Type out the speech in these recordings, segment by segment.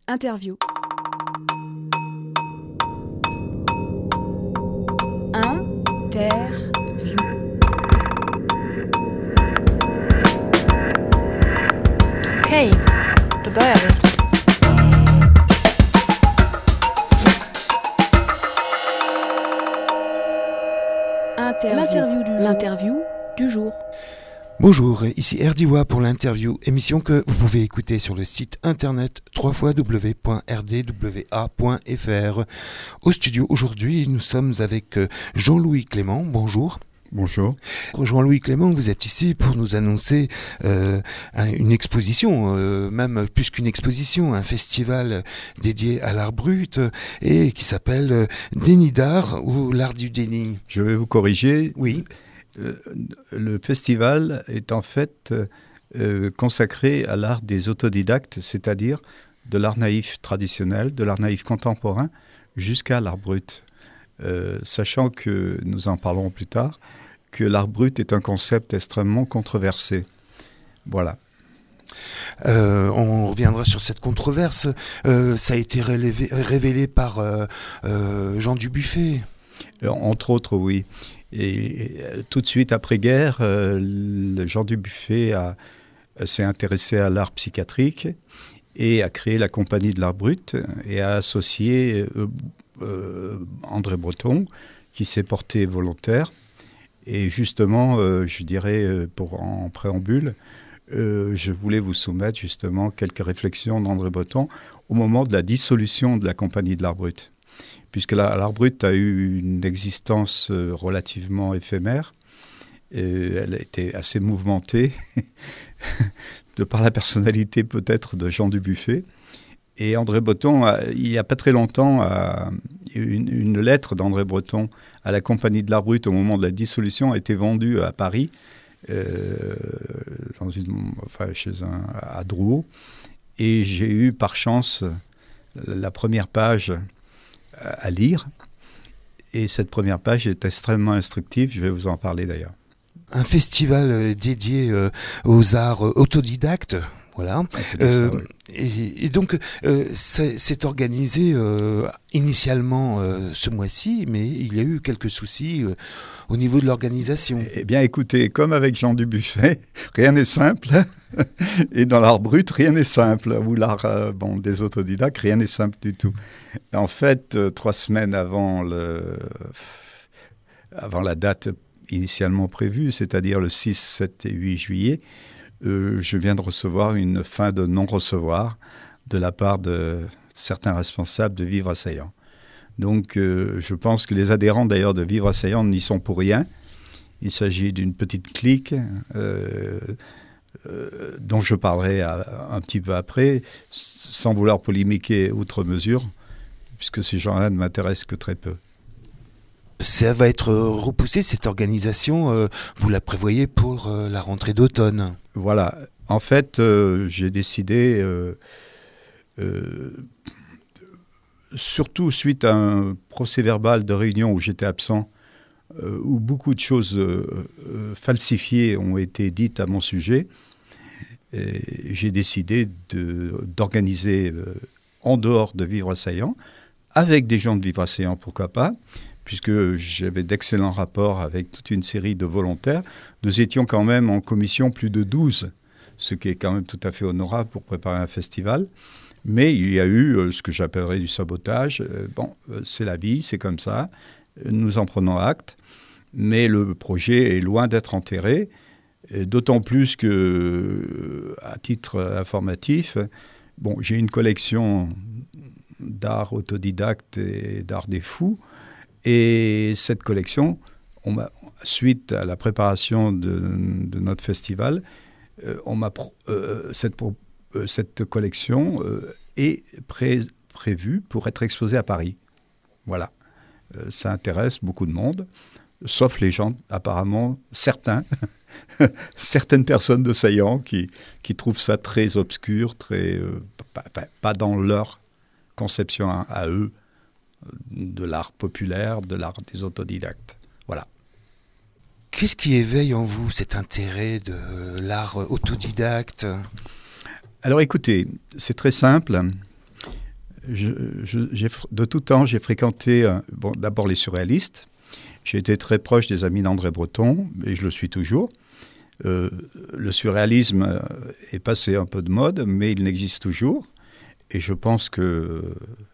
Interview. Interview. Okej, då börjar vi. L'interview du jour. Bonjour, ici Erdiwa pour l'interview, émission que vous pouvez écouter sur le site internet www.rdwa.fr. Au studio aujourd'hui, nous sommes avec Jean-Louis Clément. Bonjour. Bonjour. Jean-Louis Clément, vous êtes ici pour nous annoncer une exposition, même plus qu'une exposition, un festival dédié à l'art brut et qui s'appelle Déni d'art ou l'art du déni. Je vais vous corriger. Oui. Le festival est en fait consacré à l'art des autodidactes, c'est-à-dire de l'art naïf traditionnel, de l'art naïf contemporain, jusqu'à l'art brut. Sachant que, nous en parlerons plus tard, que l'art brut est un concept extrêmement controversé. Voilà. On reviendra sur cette controverse. Ça a été révélé par Jean Dubuffet. Entre autres, oui. Et tout de suite après-guerre, Jean Dubuffet s'est intéressé à l'art psychiatrique et a créé la Compagnie de l'art brut et a associé André Breton, qui s'est porté volontaire. Et justement, je dirais, en préambule, je voulais vous soumettre justement quelques réflexions d'André Breton au moment de la dissolution de la Compagnie de l'art brut. Puisque l'art brut a eu une existence relativement éphémère, elle a été assez mouvementée, de par la personnalité peut-être de Jean Dubuffet. Et André Breton, il n'y a pas très longtemps, une lettre d'André Breton à la Compagnie de l'art brut au moment de la dissolution a été vendue à Paris, à Drouot. Et j'ai eu par chance la première page à lire. Et cette première page est extrêmement instructive, je vais vous en parler d'ailleurs. Un festival dédié aux arts autodidactes. Voilà. Oui. Et donc, c'est organisé initialement ce mois-ci, mais il y a eu quelques soucis au niveau de l'organisation. Eh bien, écoutez, comme avec Jean Dubuffet, rien n'est simple. Et dans l'art brut, rien n'est simple. Ou l'art des autodidactes, rien n'est simple du tout. En fait, 3 semaines avant la date initialement prévue, c'est-à-dire le 6, 7 et 8 juillet, je viens de recevoir une fin de non-recevoir de la part de certains responsables de Vivre Assaillant. Donc, je pense que les adhérents d'ailleurs de Vivre Assaillant n'y sont pour rien. Il s'agit d'une petite clique dont je parlerai un petit peu après, sans vouloir polémiquer outre mesure, puisque ces gens-là ne m'intéressent que très peu. Ça va être repoussé, cette organisation, vous la prévoyez pour la rentrée d'automne. Voilà. En fait, j'ai décidé, surtout suite à un procès-verbal de réunion où j'étais absent, où beaucoup de choses falsifiées ont été dites à mon sujet, et j'ai décidé d'organiser en dehors de Vivre Assaillant, avec des gens de Vivre Assaillant, pourquoi pas, puisque j'avais d'excellents rapports avec toute une série de volontaires. Nous étions quand même en commission plus de 12, ce qui est quand même tout à fait honorable pour préparer un festival. Mais il y a eu ce que j'appellerais du sabotage. C'est la vie, c'est comme ça. Nous en prenons acte. Mais le projet est loin d'être enterré. D'autant plus que, à titre informatif, j'ai une collection d'art autodidacte et d'art des fous. Et cette collection, suite à la préparation de notre festival, cette collection est prévue pour être exposée à Paris. Voilà. Ça intéresse beaucoup de monde, sauf les gens, apparemment, certaines personnes de Saillant qui trouvent ça très obscur, pas dans leur conception à eux, de l'art populaire, de l'art des autodidactes. Voilà. Qu'est-ce qui éveille en vous cet intérêt de l'art autodidacte ? Alors écoutez, c'est très simple. De tout temps, j'ai fréquenté d'abord les surréalistes. J'ai été très proche des amis d'André Breton, et je le suis toujours. Le surréalisme est passé un peu de mode, mais il n'existe toujours. Et je pense qu'il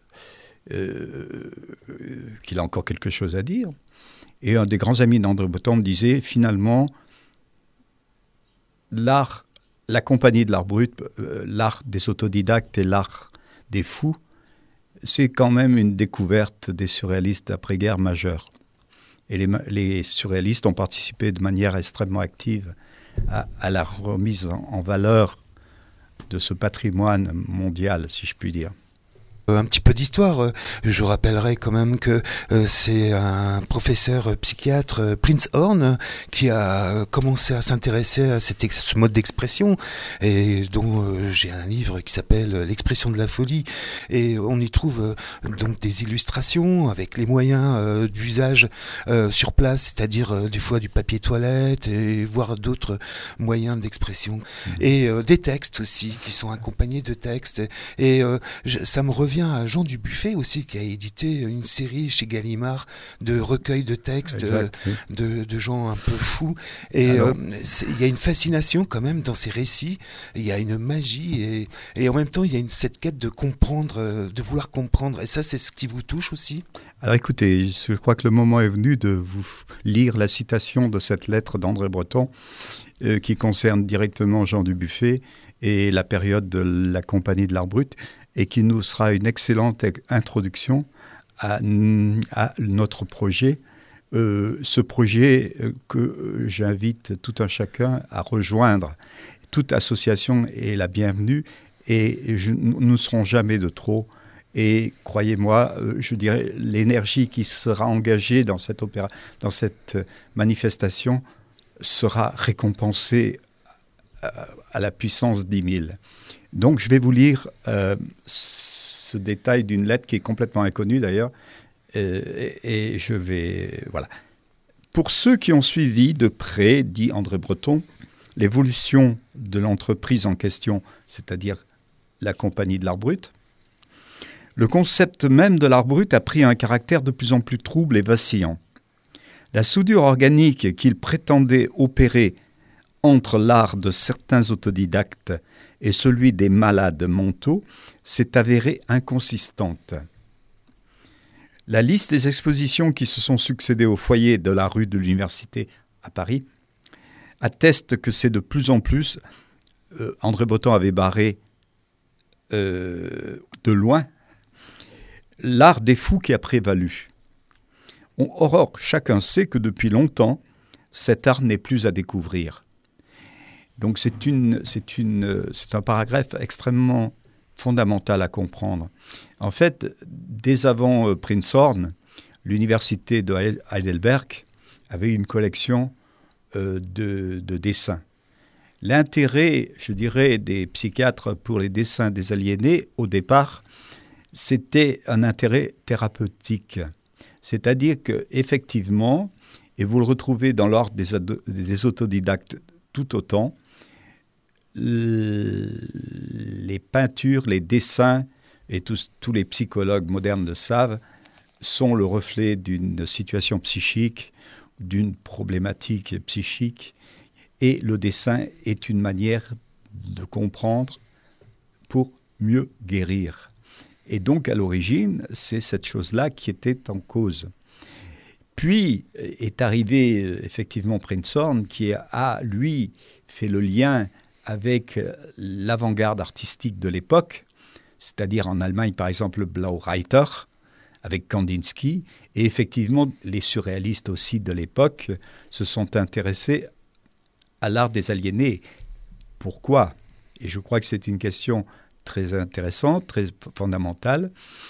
a encore quelque chose à dire. Et un des grands amis d'André Breton me disait, finalement, l'art, la compagnie de l'art brut, l'art des autodidactes et l'art des fous, c'est quand même une découverte des surréalistes d'après-guerre majeure. Et les surréalistes ont participé de manière extrêmement active à la remise en valeur de ce patrimoine mondial, si je puis dire. Un petit peu d'histoire, je rappellerai quand même que c'est un professeur psychiatre, Prince Horn, qui a commencé à s'intéresser à ce mode d'expression, et dont j'ai un livre qui s'appelle L'expression de la folie, et on y trouve donc des illustrations avec les moyens d'usage sur place, c'est-à-dire des fois du papier toilette, et voire d'autres moyens d'expression, et des textes aussi, qui sont accompagnés de textes, et ça me revient à Jean Dubuffet aussi, qui a édité une série chez Gallimard de recueils de textes de gens un peu fous. Et il y a une fascination quand même dans ces récits, il y a une magie, et en même temps il y a cette quête de comprendre, de vouloir comprendre. Et ça, c'est ce qui vous touche aussi ? Alors écoutez, je crois que le moment est venu de vous lire la citation de cette lettre d'André Breton qui concerne directement Jean Dubuffet et la période de la Compagnie de l'Art Brut, et qui nous sera une excellente introduction à notre projet. Ce projet que j'invite tout un chacun à rejoindre. Toute association est la bienvenue, et nous ne serons jamais de trop. Et croyez-moi, je dirais, l'énergie qui sera engagée dans cette manifestation sera récompensée à la puissance 10 000. Donc, je vais vous lire ce détail d'une lettre qui est complètement inconnue d'ailleurs, et je vais... Voilà. Pour ceux qui ont suivi de près, dit André Breton, l'évolution de l'entreprise en question, c'est-à-dire la Compagnie de l'Art Brut, le concept même de l'art brut a pris un caractère de plus en plus trouble et vacillant. La soudure organique qu'il prétendait opérer entre l'art de certains autodidactes et celui des malades mentaux s'est avérée inconsistante. La liste des expositions qui se sont succédées au foyer de la rue de l'Université à Paris atteste que c'est de plus en plus, André Breton avait barré de loin, l'art des fous qui a prévalu. Or, chacun sait que depuis longtemps, cet art n'est plus à découvrir. Donc c'est un paragraphe extrêmement fondamental à comprendre. En fait, dès avant Prinzhorn, l'université de Heidelberg avait une collection de dessins. L'intérêt, je dirais, des psychiatres pour les dessins des aliénés, au départ, c'était un intérêt thérapeutique. C'est-à-dire qu'effectivement, et vous le retrouvez dans l'ordre des autodidactes tout autant, les peintures, les dessins, et tous les psychologues modernes le savent, sont le reflet d'une situation psychique, d'une problématique psychique, et le dessin est une manière de comprendre pour mieux guérir. Et donc, à l'origine, c'est cette chose-là qui était en cause. Puis est arrivé effectivement Prinzhorn, qui a, lui, fait le lien avec l'avant-garde artistique de l'époque, c'est-à-dire en Allemagne, par exemple, le Blaureiter, avec Kandinsky, et effectivement, les surréalistes aussi de l'époque se sont intéressés à l'art des aliénés. Pourquoi ? Et je crois que c'est une question très intéressante, très fondamentale.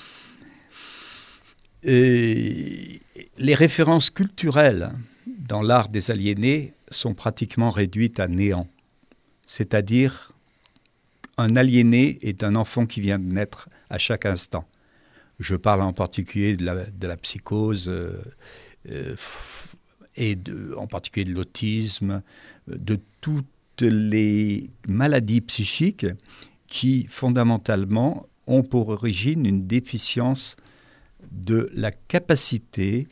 Et les références culturelles dans l'art des aliénés sont pratiquement réduites à néant. C'est-à-dire, un aliéné est un enfant qui vient de naître à chaque instant. Je parle en particulier de la psychose, et en particulier de l'autisme, de toutes les maladies psychiques qui, fondamentalement, ont pour origine une déficience de la capacité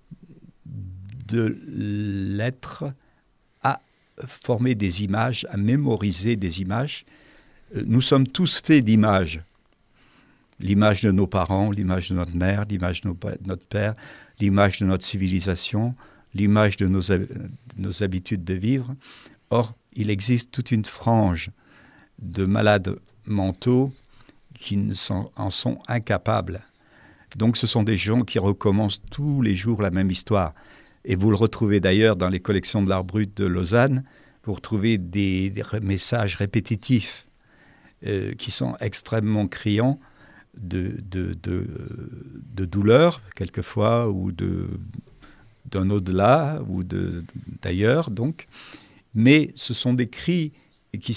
de l'être à former des images, à mémoriser des images. Nous sommes tous faits d'images. L'image de nos parents, l'image de notre mère, l'image de notre père, l'image de notre civilisation, l'image de nos habitudes de vivre. Or, il existe toute une frange de malades mentaux qui en sont incapables. Donc ce sont des gens qui recommencent tous les jours la même histoire. Et vous le retrouvez d'ailleurs dans les collections de l'art brut de Lausanne, vous retrouvez des messages répétitifs qui sont extrêmement criants de douleur, quelquefois, ou d'un au-delà, ou d'ailleurs, donc. Mais ce sont des cris qui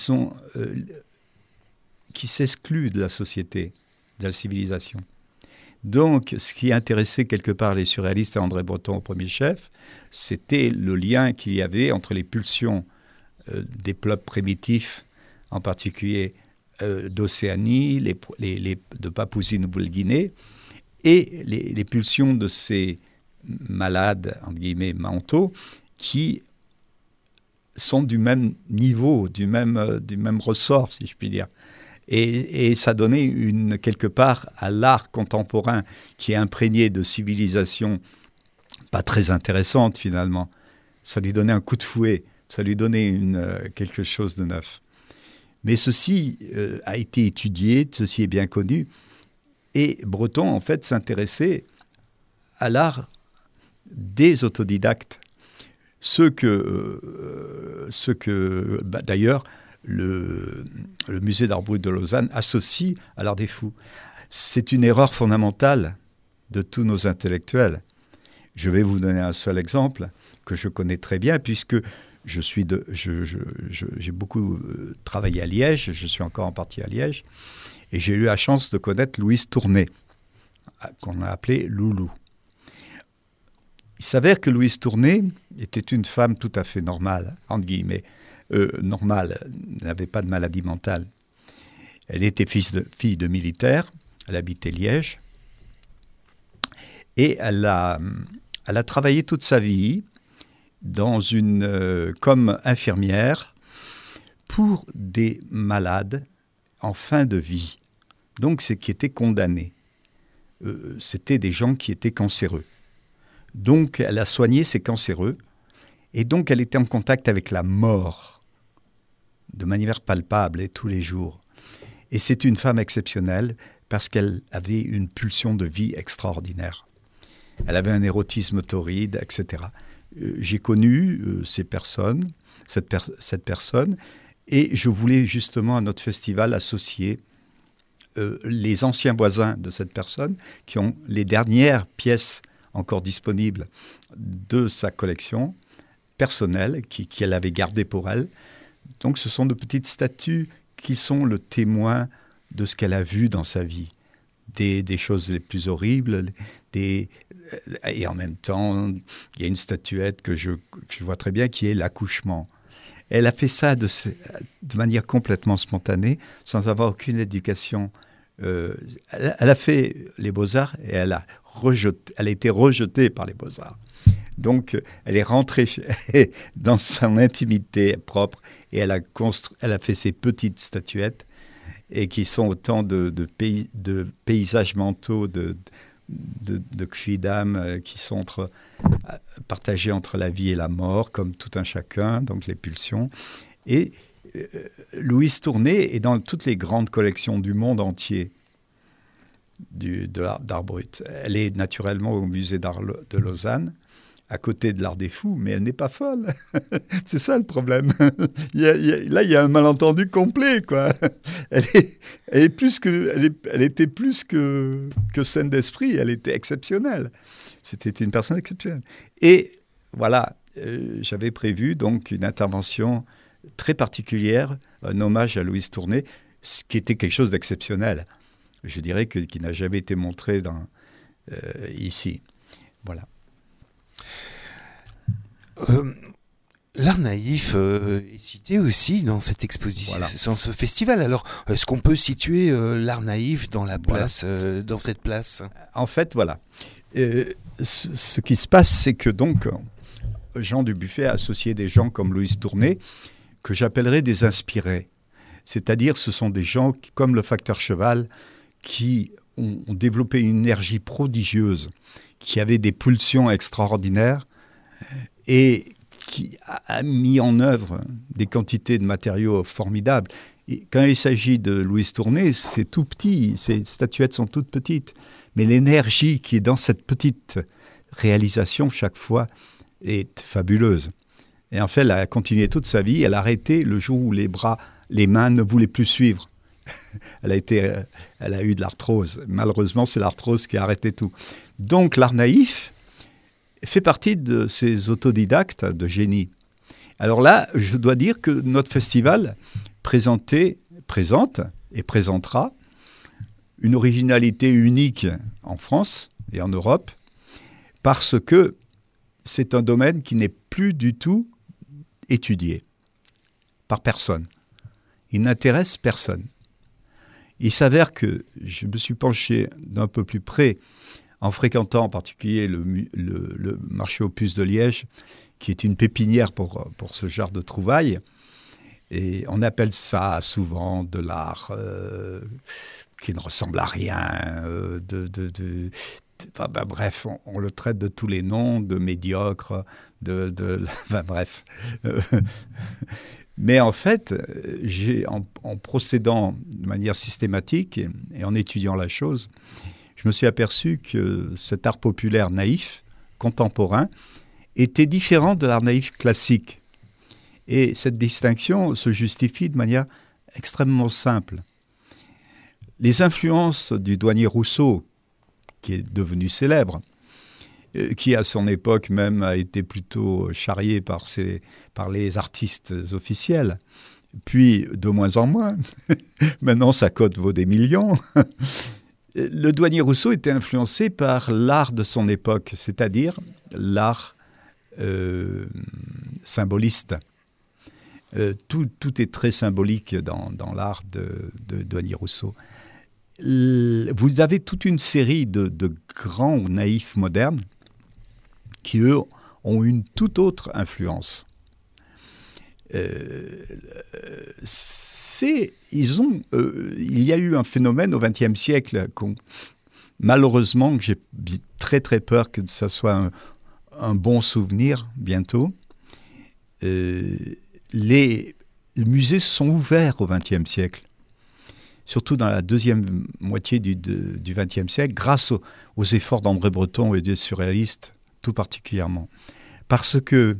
s'excluent de la société, de la civilisation. Donc, ce qui intéressait quelque part les surréalistes et André Breton au premier chef, c'était le lien qu'il y avait entre les pulsions des peuples primitifs, en particulier d'Océanie, de Papouasie-Nouvelle-Guinée, et les pulsions de ces malades, entre guillemets, mentaux, qui sont du même niveau, du même ressort, si je puis dire. Et ça donnait quelque part à l'art contemporain qui est imprégné de civilisations pas très intéressantes finalement. Ça lui donnait un coup de fouet, ça lui donnait quelque chose de neuf. Mais ceci a été étudié, ceci est bien connu. Et Breton, en fait, s'intéressait à l'art des autodidactes. Ce que d'ailleurs, le musée d'art brut de Lausanne associe à l'art des fous. C'est une erreur fondamentale de tous nos intellectuels. Je vais vous donner un seul exemple que je connais très bien, puisque j'ai beaucoup travaillé à Liège, je suis encore en partie à Liège, et j'ai eu la chance de connaître Louise Tournet, qu'on a appelée Loulou. Il s'avère que Louise Tournet était une femme tout à fait normale, entre guillemets, normale, n'avait pas de maladie mentale. Elle était fille de militaire, elle habitait Liège, et elle a travaillé toute sa vie comme infirmière pour des malades en fin de vie, donc c'est qui étaient condamnés. C'était des gens qui étaient cancéreux. Donc elle a soigné ces cancéreux, et donc elle était en contact avec la mort de manière palpable et tous les jours. Et c'est une femme exceptionnelle parce qu'elle avait une pulsion de vie extraordinaire. Elle avait un érotisme torride, etc. J'ai connu cette personne, et je voulais justement à notre festival associer les anciens voisins de cette personne qui ont les dernières pièces encore disponibles de sa collection personnelle qu'elle avait gardée pour elle. Donc ce sont de petites statues qui sont le témoin de ce qu'elle a vu dans sa vie. Des choses les plus horribles, et en même temps, il y a une statuette que je vois très bien qui est l'accouchement. Elle a fait ça de manière complètement spontanée, sans avoir aucune éducation. Elle a fait les Beaux-Arts et elle a été rejetée par les Beaux-Arts. Donc, elle est rentrée dans son intimité propre et elle a fait ces petites statuettes et qui sont autant de paysages mentaux, de quidam qui sont partagés entre la vie et la mort, comme tout un chacun, donc les pulsions. Et Louise Tournet est dans toutes les grandes collections du monde entier d'art brut. Elle est naturellement au musée d'art de Lausanne, à côté de l'art des fous, mais elle n'est pas folle. C'est ça le problème. Là, il y a un malentendu complet, quoi. Elle était plus que saine d'esprit, elle était exceptionnelle. C'était une personne exceptionnelle. Et voilà, j'avais prévu donc une intervention très particulière, un hommage à Louise Tournet, ce qui était quelque chose d'exceptionnel. Je dirais qui n'a jamais été montré ici. Voilà. l'art naïf est cité aussi dans cette exposition, dans ce festival. Alors, est-ce qu'on peut situer l'art naïf dans la place, dans cette place ? En fait, voilà. Ce qui se passe, c'est que donc Jean Dubuffet a associé des gens comme Louise Tournay, que j'appellerais des inspirés. C'est-à-dire, ce sont des gens qui, comme le facteur Cheval, qui ont développé une énergie prodigieuse, qui avaient des pulsions extraordinaires et qui a mis en œuvre des quantités de matériaux formidables. Et quand il s'agit de Louise Tournay, c'est tout petit, ces statuettes sont toutes petites. Mais l'énergie qui est dans cette petite réalisation, chaque fois, est fabuleuse. Et en fait, elle a continué toute sa vie. Elle a arrêté le jour où les mains ne voulaient plus suivre. Elle a eu de l'arthrose. Malheureusement, c'est l'arthrose qui a arrêté tout. Donc, l'art naïf fait partie de ces autodidactes de génie. Alors là, je dois dire que notre festival présente et présentera une originalité unique en France et en Europe, parce que c'est un domaine qui n'est plus du tout étudié par personne. Il n'intéresse personne. Il s'avère que je me suis penché d'un peu plus près en fréquentant en particulier le marché aux puces de Liège, qui est une pépinière pour ce genre de trouvailles. Et on appelle ça souvent de l'art qui ne ressemble à rien. Bref, on le traite de tous les noms, de médiocre, bref. Mais en fait, en procédant de manière systématique et en étudiant la chose, je me suis aperçu que cet art populaire naïf, contemporain, était différent de l'art naïf classique. Et cette distinction se justifie de manière extrêmement simple. Les influences du douanier Rousseau, qui est devenu célèbre, qui à son époque même a été plutôt charrié par les artistes officiels, puis de moins en moins, maintenant sa cote vaut des millions. Le douanier Rousseau était influencé par l'art de son époque, c'est-à-dire l'art symboliste. Tout est très symbolique dans l'art de douanier Rousseau. Vous avez toute une série de grands naïfs modernes qui, eux, ont une toute autre influence. Il y a eu un phénomène au XXe siècle, malheureusement, que j'ai très très peur que ça soit un bon souvenir bientôt. Les musées se sont ouverts au XXe siècle, surtout dans la deuxième moitié du XXe siècle, grâce aux efforts d'André Breton et des surréalistes, tout particulièrement. Parce que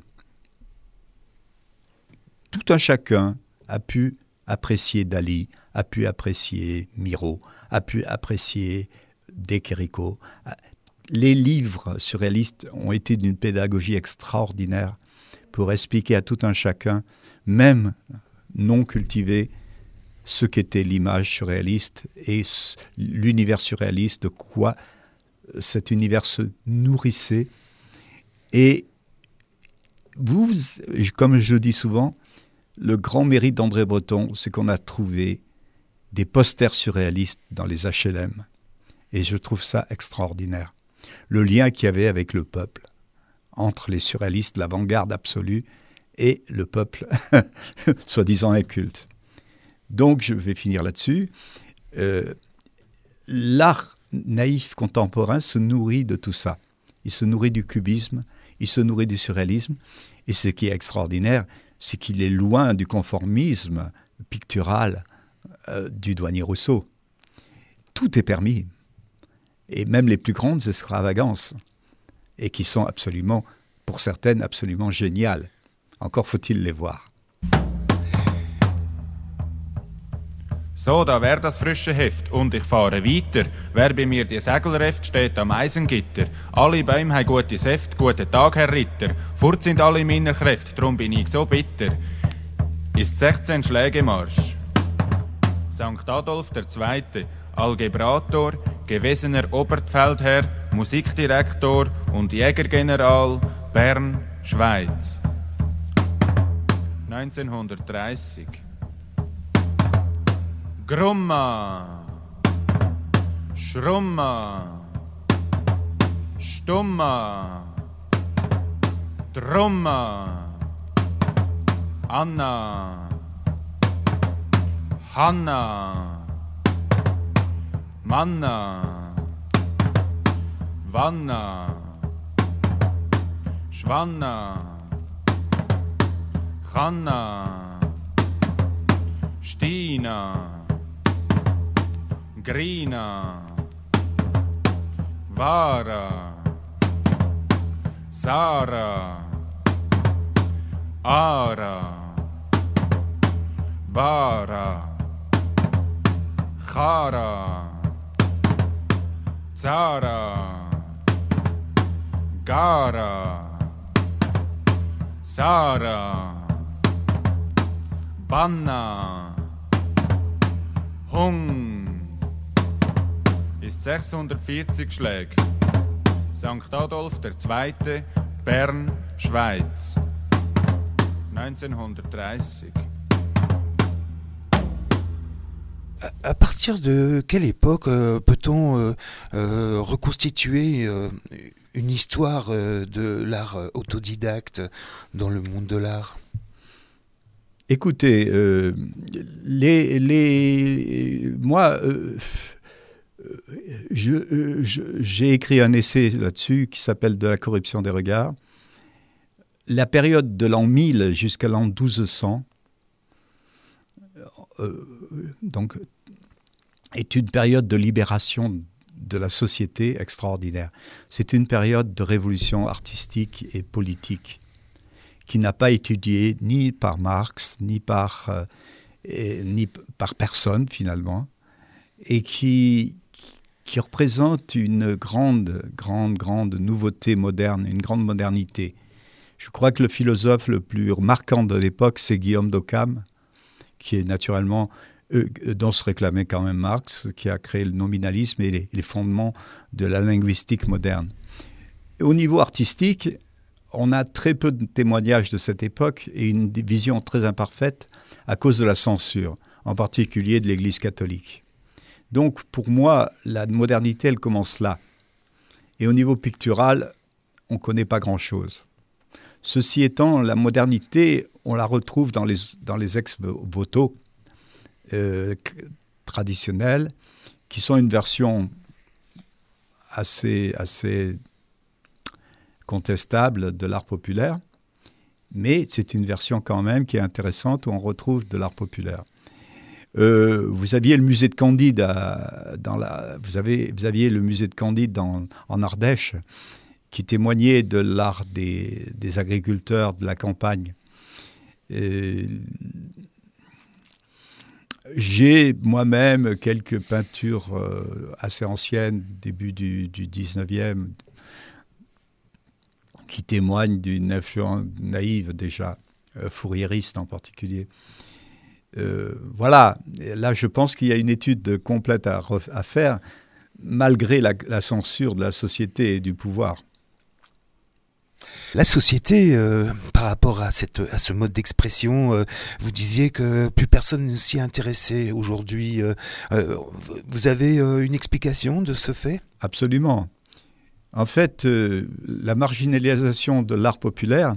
tout un chacun a pu apprécier Dali, a pu apprécier Miro, a pu apprécier De Chirico. Les livres surréalistes ont été d'une pédagogie extraordinaire pour expliquer à tout un chacun, même non cultivé, ce qu'était l'image surréaliste et l'univers surréaliste, de quoi cet univers se nourrissait. Et vous, comme je le dis souvent, le grand mérite d'André Breton, c'est qu'on a trouvé des posters surréalistes dans les HLM. Et je trouve ça extraordinaire. Le lien qu'il y avait avec le peuple, entre les surréalistes, l'avant-garde absolue, et le peuple, soi-disant inculte. Donc, je vais finir là-dessus. L'art naïf contemporain se nourrit de tout ça. Il se nourrit du cubisme, il se nourrit du surréalisme. Et ce qui est extraordinaire, c'est qu'il est loin du conformisme pictural du douanier Rousseau. Tout est permis. Et même les plus grandes extravagances. Et qui sont absolument, pour certaines, absolument géniales. Encore faut-il les voir. So, da wär das frische Heft und ich fahre weiter. Wer bei mir die Segelreft steht am Eisengitter. Alle Bäume haben gute Säfte, guten Tag, Herr Ritter. Fort sind alle meine Kräfte, drum bin ich so bitter. Ist 16 Schlägemarsch. St. Adolf II., Algebrator, gewesener Oberfeldherr, Musikdirektor und Jägergeneral, Bern, Schweiz. 1930. Grumma, Schrumma, Stumma, Drumma, Anna, Hanna, Manna, Vanna, Schwanna, Channa, Stina, Grina, Vara, Sara, Ara, Bara, Chara, Zara, Gara, Sara, Banna, Hung, ist 640 Schläge. St. Adolf II., Bern, Schweiz. 1930. À partir de quelle époque peut-on reconstituer une histoire de l'art autodidacte dans le monde de l'art ? Écoutez, moi, j'ai écrit un essai là-dessus qui s'appelle « De la corruption des regards ». La période de l'an 1000 jusqu'à l'an 1200 donc, est une période de libération de la société extraordinaire. C'est une période de révolution artistique et politique qui n'a pas étudié ni par Marx, ni par personne finalement, et qui représente une grande nouveauté moderne, une grande modernité. Je crois que le philosophe le plus marquant de l'époque, c'est Guillaume d'Occam, qui est naturellement, dont se réclamait quand même Marx, qui a créé le nominalisme et les fondements de la linguistique moderne. Et au niveau artistique, on a très peu de témoignages de cette époque et une vision très imparfaite à cause de la censure, en particulier de l'Église catholique. Donc, pour moi, la modernité, elle commence là. Et au niveau pictural, on ne connaît pas grand-chose. Ceci étant, la modernité, on la retrouve dans les ex-voto traditionnels, qui sont une version assez contestable de l'art populaire, mais c'est une version quand même qui est intéressante, où on retrouve de l'art populaire. Vous aviez le musée de Candide vous aviez le musée de Candide en Ardèche, qui témoignait de l'art des agriculteurs de la campagne. J'ai moi-même quelques peintures assez anciennes, début du 19e, qui témoignent d'une influence naïve déjà, fourriériste en particulier. Voilà, là je pense qu'il y a une étude complète à faire, malgré la censure de la société et du pouvoir. La société, par rapport à ce mode d'expression, vous disiez que plus personne ne s'y intéressait aujourd'hui. Vous avez une explication de ce fait ? Absolument. En fait, la marginalisation de l'art populaire,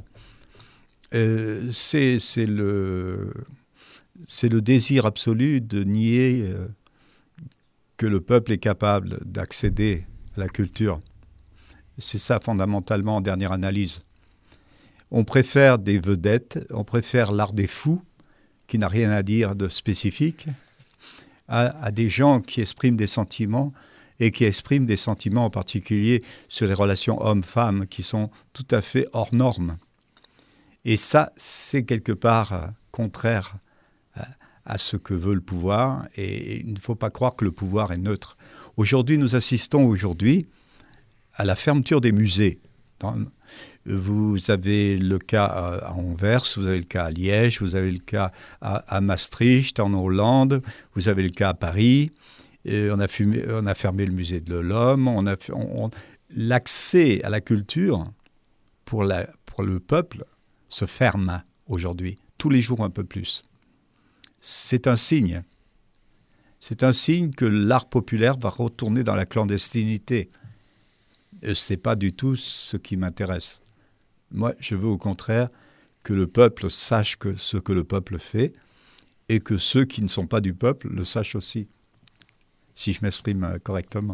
c'est le désir absolu de nier que le peuple est capable d'accéder à la culture. C'est ça fondamentalement en dernière analyse. On préfère des vedettes, on préfère l'art des fous, qui n'a rien à dire de spécifique, à des gens qui expriment des sentiments, et qui expriment des sentiments en particulier sur les relations hommes-femmes qui sont tout à fait hors normes. Et ça, c'est quelque part contraire à ce que veut le pouvoir, et il ne faut pas croire que le pouvoir est neutre. Aujourd'hui, nous assistons à la fermeture des musées. Vous avez le cas à Anvers, vous avez le cas à Liège, vous avez le cas à Maastricht, en Hollande, vous avez le cas à Paris. On a fermé le musée de l'Homme. L'accès à la culture pour le peuple se ferme aujourd'hui, tous les jours un peu plus. C'est un signe. C'est un signe que l'art populaire va retourner dans la clandestinité. Ce n'est pas du tout ce qui m'intéresse. Moi, je veux au contraire que le peuple sache ce que le peuple fait et que ceux qui ne sont pas du peuple le sachent aussi, si je m'exprime correctement.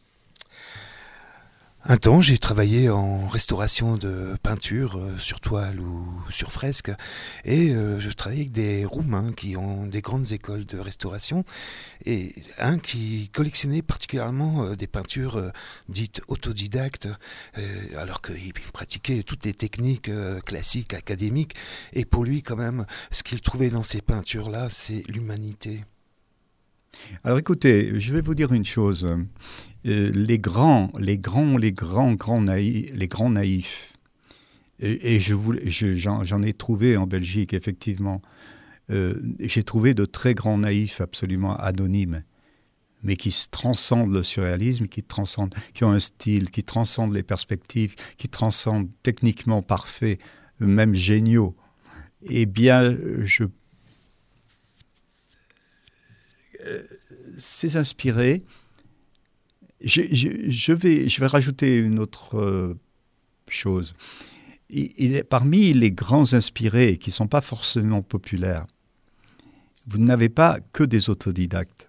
Un temps, j'ai travaillé en restauration de peinture sur toile ou sur fresque et je travaillais avec des Roumains qui ont des grandes écoles de restauration et un qui collectionnait particulièrement des peintures dites autodidactes alors qu'il pratiquait toutes les techniques classiques, académiques et pour lui quand même, ce qu'il trouvait dans ces peintures-là, c'est l'humanité. Alors écoutez, je vais vous dire une chose. Les grands naïfs, et j'en ai trouvé en Belgique, effectivement. J'ai trouvé de très grands naïfs absolument anonymes, mais qui transcendent le surréalisme, qui ont un style, qui transcendent les perspectives, qui transcendent techniquement parfaits, même géniaux. Eh bien, ces inspirés, je vais rajouter une autre chose. Parmi les grands inspirés qui ne sont pas forcément populaires, vous n'avez pas que des autodidactes.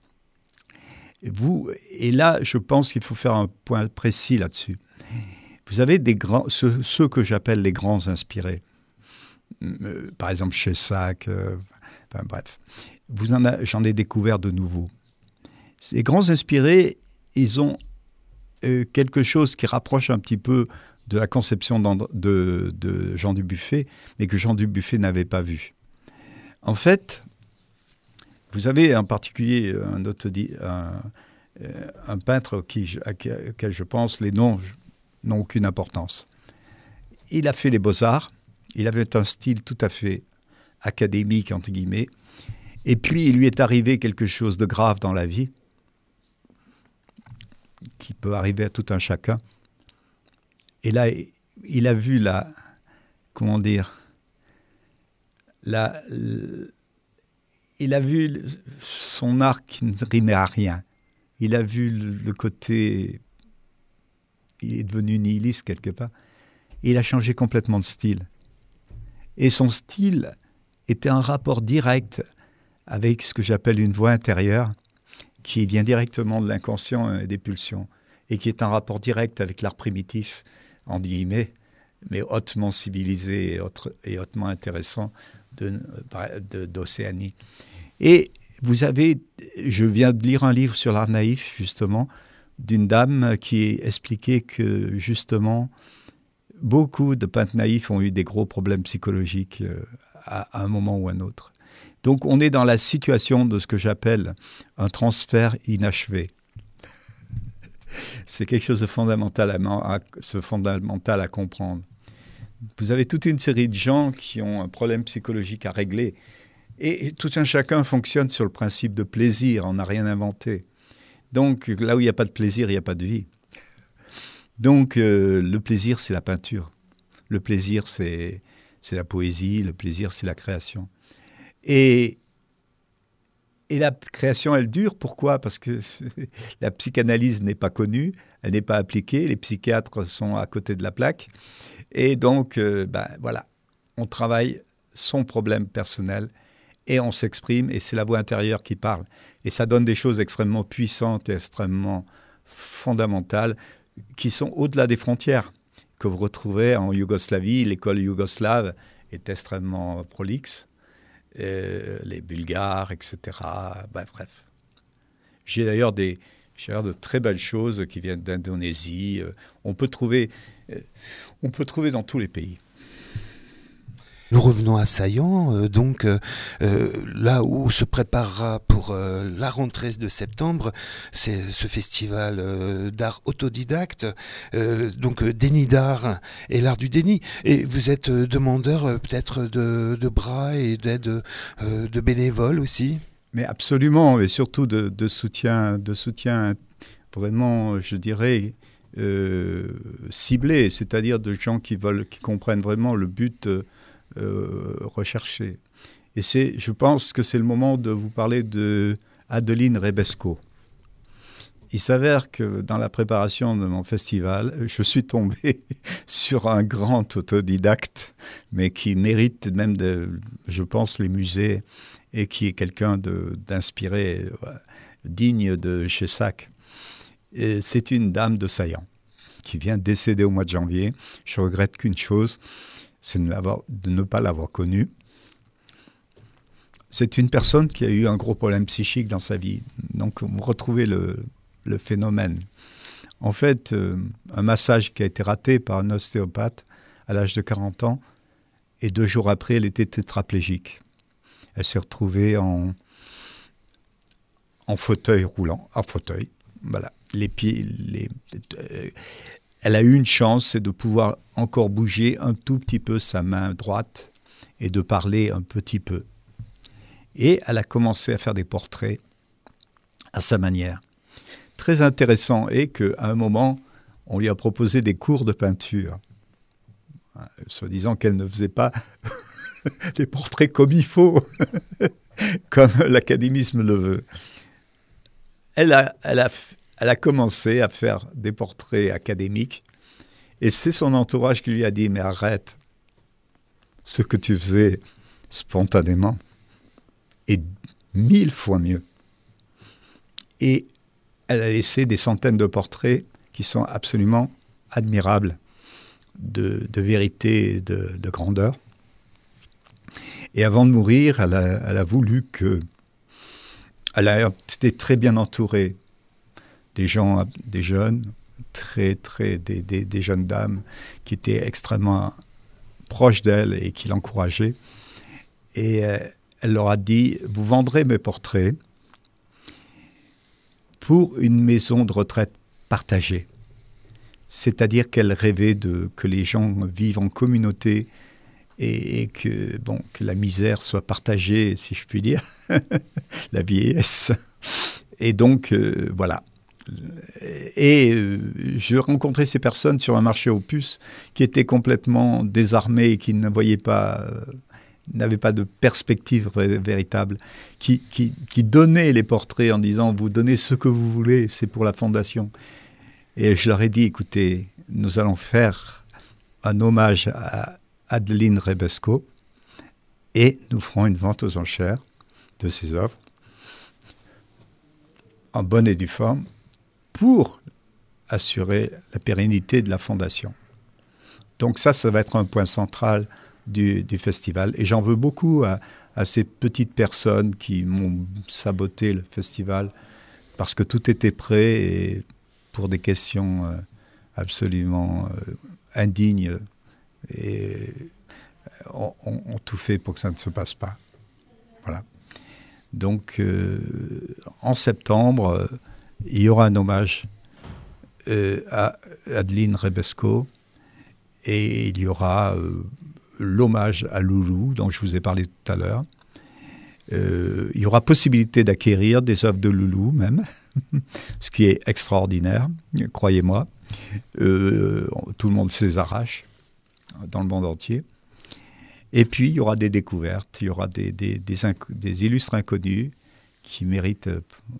Et là, je pense qu'il faut faire un point précis là-dessus. Vous avez ceux que j'appelle les grands inspirés. Par exemple, Chessac, bref. J'en ai découvert de nouveaux. Ces grands inspirés, ils ont quelque chose qui rapproche un petit peu de la conception de Jean Dubuffet, mais que Jean Dubuffet n'avait pas vu. En fait, vous avez en particulier un peintre auquel je pense, les noms n'ont aucune importance. Il a fait les beaux-arts, il avait un style tout à fait académique, entre guillemets, et puis il lui est arrivé quelque chose de grave dans la vie, qui peut arriver à tout un chacun. Et là, il a vu il a vu son art qui ne rimait à rien. Il a vu le côté... Il est devenu nihiliste quelque part. Et il a changé complètement de style. Et son style était en rapport direct avec ce que j'appelle une voix intérieure, qui vient directement de l'inconscient et des pulsions, et qui est en rapport direct avec l'art primitif, en guillemets, mais hautement civilisé et hautement intéressant d'Océanie. Et je viens de lire un livre sur l'art naïf, justement, d'une dame qui expliquait que, justement, beaucoup de peintres naïfs ont eu des gros problèmes psychologiques à un moment ou à un autre. Donc, on est dans la situation de ce que j'appelle un transfert inachevé. C'est quelque chose de fondamental à comprendre. Vous avez toute une série de gens qui ont un problème psychologique à régler. Et tout un chacun fonctionne sur le principe de plaisir. On n'a rien inventé. Donc, là où il n'y a pas de plaisir, il n'y a pas de vie. Donc, le plaisir, c'est la peinture. Le plaisir, c'est la poésie. Le plaisir, c'est la création. Et la création, elle dure. Pourquoi ? Parce que la psychanalyse n'est pas connue, elle n'est pas appliquée, les psychiatres sont à côté de la plaque. Et donc, voilà, on travaille son problème personnel et on s'exprime, et c'est la voix intérieure qui parle. Et ça donne des choses extrêmement puissantes et extrêmement fondamentales qui sont au-delà des frontières, que vous retrouvez en Yougoslavie. L'école yougoslave est extrêmement prolixe. Les Bulgares, etc. Bref. J'ai d'ailleurs de très belles choses qui viennent d'Indonésie. On peut trouver dans tous les pays. Nous revenons à Saillant, là où se préparera pour la rentrée de septembre, c'est ce festival d'art autodidacte, déni d'art et l'art du déni. Et vous êtes demandeur peut-être de bras et d'aide de bénévoles aussi ? Mais absolument, et surtout de soutien vraiment, je dirais, ciblé, c'est-à-dire de gens qui comprennent vraiment le but recherché. Et je pense que c'est le moment de vous parler de Adeline Rebesco. Il s'avère que dans la préparation de mon festival, je suis tombé sur un grand autodidacte, mais qui mérite même, je pense, les musées, et qui est quelqu'un d'inspiré, digne de chez Sac. Et c'est une dame de Saillant, qui vient décéder au mois de janvier. Je regrette qu'une chose, c'est de ne pas l'avoir connue. C'est une personne qui a eu un gros problème psychique dans sa vie. Donc, vous retrouvez le phénomène. En fait, un massage qui a été raté par un ostéopathe à l'âge de 40 ans, et 2 jours après, elle était tétraplégique. Elle s'est retrouvée en fauteuil roulant, en fauteuil, voilà. Les pieds, elle a eu une chance, c'est de pouvoir encore bouger un tout petit peu sa main droite et de parler un petit peu. Et elle a commencé à faire des portraits à sa manière. Très intéressant est qu'à un moment, on lui a proposé des cours de peinture, soi-disant qu'elle ne faisait pas des portraits comme il faut, comme l'académisme le veut. Elle a commencé à faire des portraits académiques, et c'est son entourage qui lui a dit « Mais arrête, ce que tu faisais spontanément est 1000 fois mieux. » Et elle a laissé des centaines de portraits qui sont absolument admirables, de vérité et de grandeur. Et avant de mourir, elle a voulu que... Elle a été très bien entourée des gens, des jeunes, des jeunes dames qui étaient extrêmement proches d'elle et qui l'encourageaient. Et elle leur a dit, vous vendrez mes portraits pour une maison de retraite partagée. C'est-à-dire qu'elle rêvait que les gens vivent en communauté et que la misère soit partagée, si je puis dire, la vieillesse. Et donc, voilà. Et je rencontrais ces personnes sur un marché aux puces qui étaient complètement désarmées et qui n'avaient pas de perspective véritable, qui donnaient les portraits en disant « vous donnez ce que vous voulez, c'est pour la fondation ». Et je leur ai dit « écoutez, nous allons faire un hommage à Adeline Rebesco et nous ferons une vente aux enchères de ses œuvres en bonne et due forme pour assurer la pérennité de la fondation. » Donc ça va être un point central du festival. Et j'en veux beaucoup à ces petites personnes qui m'ont saboté le festival parce que tout était prêt et pour des questions absolument indignes. Et on tout fait pour que ça ne se passe pas. Voilà. Donc, en septembre, il y aura un hommage à Adeline Rebesco et il y aura l'hommage à Loulou, dont je vous ai parlé tout à l'heure. Il y aura possibilité d'acquérir des œuvres de Loulou même, ce qui est extraordinaire, croyez-moi. Tout le monde se les arrache dans le monde entier. Et puis, il y aura des découvertes, il y aura des illustres inconnus qui méritent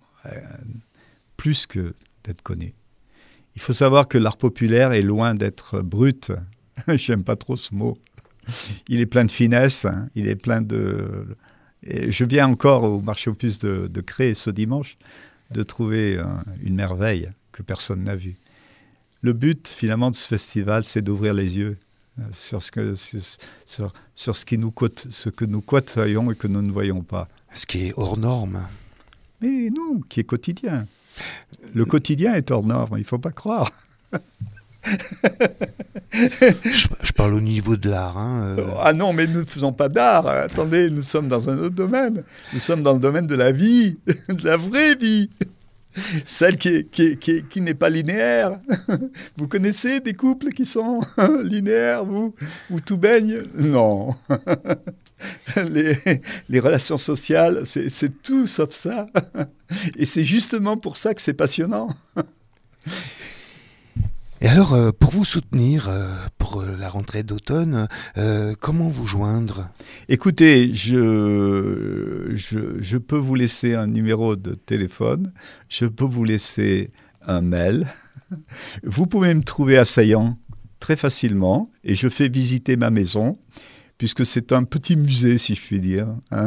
plus que d'être connus. Il faut savoir que l'art populaire est loin d'être brut. J'aime pas trop ce mot. Il est plein de finesse, hein, il est plein de... Et je viens encore au marché aux puces de Cré ce dimanche, de trouver une merveille que personne n'a vue. Le but, finalement, de ce festival, c'est d'ouvrir les yeux sur ce que nous côtoyons et que nous ne voyons pas. Ce qui est hors norme. Mais non, qui est quotidien. Le quotidien est hors norme, il ne faut pas croire. Je parle au niveau de l'art. Hein, Ah non, mais nous ne faisons pas d'art. Attendez, nous sommes dans un autre domaine. Nous sommes dans le domaine de la vie, de la vraie vie. Celle qui n'est pas linéaire. Vous connaissez des couples qui sont linéaires, vous, où tout baigne? Non. Les relations sociales, c'est tout sauf ça. Et c'est justement pour ça que c'est passionnant. Et alors, pour vous soutenir, pour pour la rentrée d'automne. Comment vous joindre ? Écoutez, je peux vous laisser un numéro de téléphone, je peux vous laisser un mail. Vous pouvez me trouver à Saillant très facilement et je fais visiter ma maison, puisque c'est un petit musée, si je puis dire.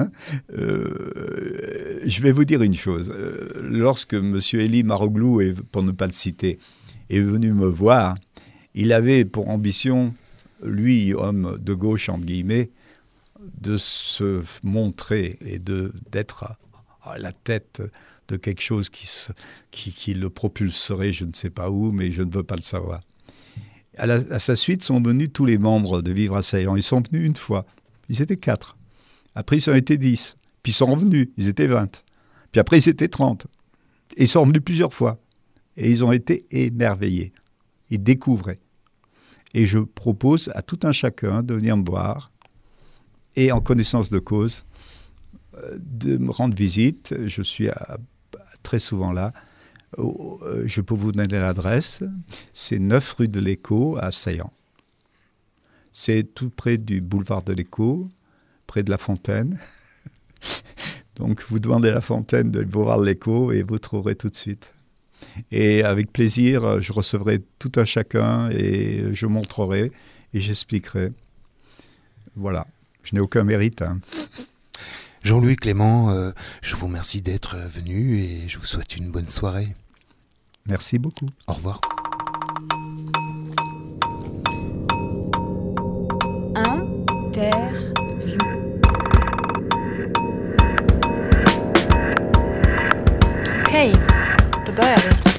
Je vais vous dire une chose. Lorsque M. Elie Maroglou, pour ne pas le citer, est venu me voir, il avait pour ambition, lui, homme de gauche, entre guillemets, de se montrer et d'être à la tête de quelque chose qui le propulserait, je ne sais pas où, mais je ne veux pas le savoir. À sa suite sont venus tous les membres de Vivre à Saillant. Ils sont venus une fois. Ils étaient 4. Après, ils ont été 10. Puis ils sont revenus. Ils étaient 20. Puis après, ils étaient 30. Et ils sont revenus plusieurs fois. Et ils ont été émerveillés. Ils découvraient. Et je propose à tout un chacun de venir me voir et en connaissance de cause, de me rendre visite. Je suis très souvent là. Je peux vous donner l'adresse. C'est 9 rue de l'Écho à Saillant. C'est tout près du boulevard de l'Écho, près de la Fontaine. Donc vous demandez la Fontaine de boulevard de l'Écho et vous trouverez tout de suite. Et avec plaisir, je recevrai tout un chacun et je montrerai et j'expliquerai. Voilà, je n'ai aucun mérite. Jean-Louis Clément, je vous remercie d'être venu et je vous souhaite une bonne soirée. Merci beaucoup. Au revoir. Interview. Cave, de Beuerle.